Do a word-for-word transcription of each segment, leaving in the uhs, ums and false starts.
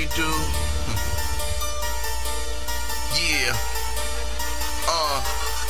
do. Yeah. Uh.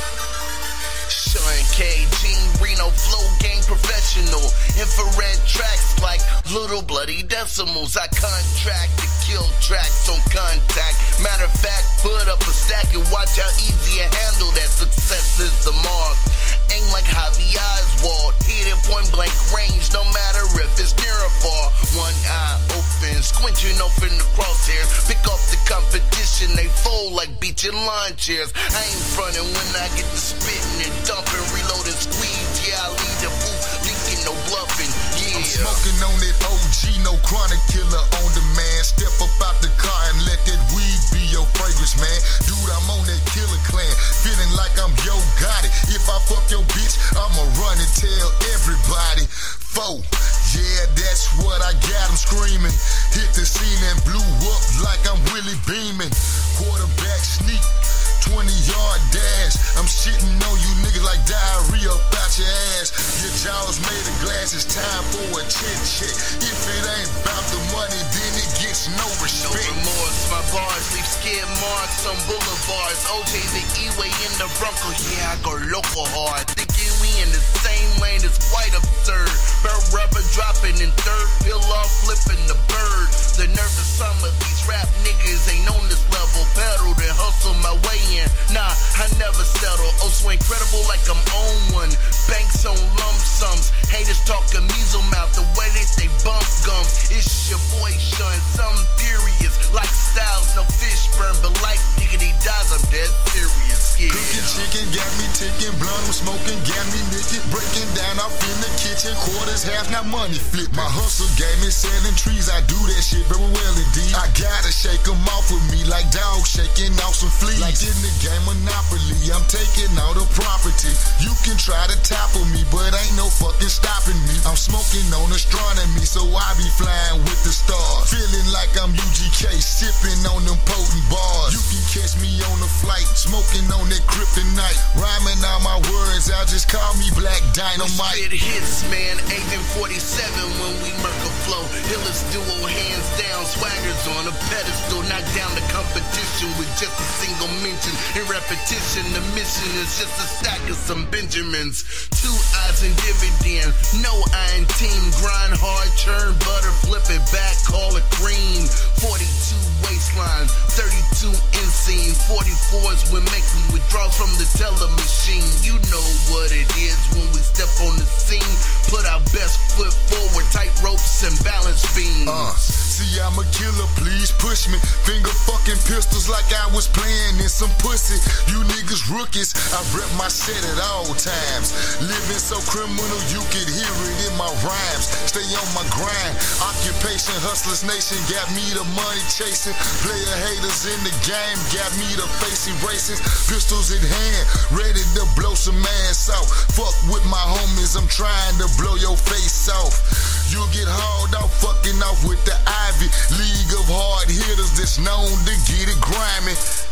Sean K, Gene Reno, flow gang professional. Infrared tracks like little bloody decimals. I contract to kill tracks on contact. Matter of fact, put up a stack and watch how easy you handle that. Success is the mark. Aim like Javi Oswald. Hit at point blank range, no matter if it's near or far. One eye open, squinching open the crosshairs. Pick up the competition, they fold like beaching lawn chairs. I ain't frontin' when I get to spittin' and dumping, reloading, squeeze. Yeah, I lead the booth, leaking, no bluffing. Yeah. I'm smoking on that O G, no chronic killer on demand. Step up out the car and let that weed be your fragrance, man. Dude, I'm on that killer clan, feeling like I'm Yo Gotti. If I fuck your bitch, I'ma run and tell everybody. Foe, yeah, that's what I got, I'm screaming. Hit the scene and blew up like I'm Willie Beeman. Quarterback sneak, twenty yard dash. I'm shitting on you niggas like diarrhea up out your ass. Your jaws made of glass, it's time for a chin check. If it ain't about the money, then it gets no respect. No remorse, my bars leave skid marks on boulevards. O J the E-way in the Bronco, yeah, I go local hard. Thinking we in the same lane is quite absurd. Bird rubber dropping in third, pill off flipping the bird. The nerve of some of these rap niggas ain't on this level. Pedal to hustle my way in. Nah, I never settle. Oh, so incredible like I'm on one. Banks on lump sums. Haters talking measle mouth. The way they say bump gums. It's your boy Sean. Some furious like Styles. No fish burn, but like diggity dies. I'm dead serious. Yeah. Cooking chicken got me ticking. Blunt I'm smoking got me naked. Breaking down off in the kitchen. Quarters half, not money flip. My hustle game is selling trees. I do that shit very well indeed. I gotta shake them off with me like dogs shaking off some fleas. Like in the game Monopoly, I'm taking all the property. You can try to topple me, but ain't no fucking stopping me. I'm smoking on astronomy, so I be flying with the stars. Feeling like I'm U G K, sipping on them potent bars. You can catch me on the flight, smoking on that kryptonite. Rhyming all my words out, just call me Black Dynamite. Spit hits, man, Agent forty-seven when we murk a flow. Hillers duo, hands down, swaggers on a pedestal. Knock down the competition with just a single mention. In repetition, the mission is just a stack of some Benjamins. Two eyes and dividend, no iron team. Grind hard, churn butter, flip it back, call it cream. forty-two waistlines, thirty-two inseam. forty-fours when making withdrawals from the teller machine. You know what it is when we step on the scene. Put our best foot forward, tight ropes and balance beams. Uh, see, I'm a killer, please push me. Finger fucking pistols like I was playing in some pussy. You niggas rookies, I rep my set at all times. Living so criminal, you could hear it in my rhymes. Stay on my grind. Occupation, hustlers nation, got me the money chasing. Player haters in the game, got me the face erasing. Pistols in hand, ready to blow some ass off. Fuck with my homies, I'm trying to blow your face off. You'll get hauled off, fucking off with the Ivy League of hard hitters that's known to get it grimy.